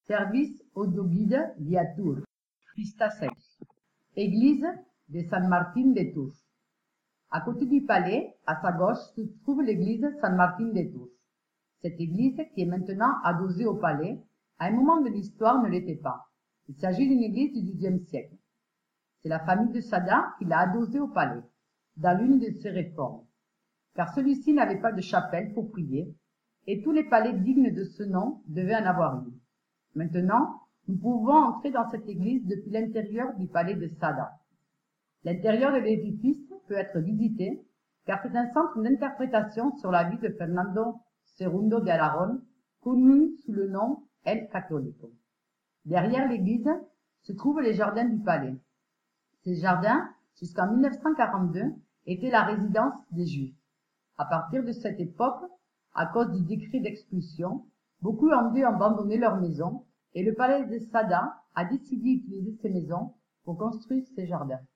Service audioguide via Tours. Pista 6. Église de San Martín de Tours. À côté du palais, à sa gauche, se trouve l'église San Martín de Tours. Cette église, qui est maintenant adossée au palais, à un moment de l'histoire ne l'était pas. Il s'agit d'une église du XIIe siècle. C'est la famille de Sada qui l'a adossée au palais, dans l'une de ses réformes, car celui-ci n'avait pas de chapelle pour prier, et tous les palais dignes de ce nom devaient en avoir une. Maintenant, nous pouvons entrer dans cette église depuis l'intérieur du palais de Sada. L'intérieur de l'édifice peut être visité, car c'est un centre d'interprétation sur la vie de Fernando II de Aragon, connu sous le nom El Católico. Derrière l'église se trouvent les jardins du palais. Ces jardins, jusqu'en 1942, étaient la résidence des Juifs. À partir de cette époque, à cause du décret d'expulsion, beaucoup ont dû abandonner leurs maisons et le palais de Sada a décidé d'utiliser ces maisons pour construire ces jardins.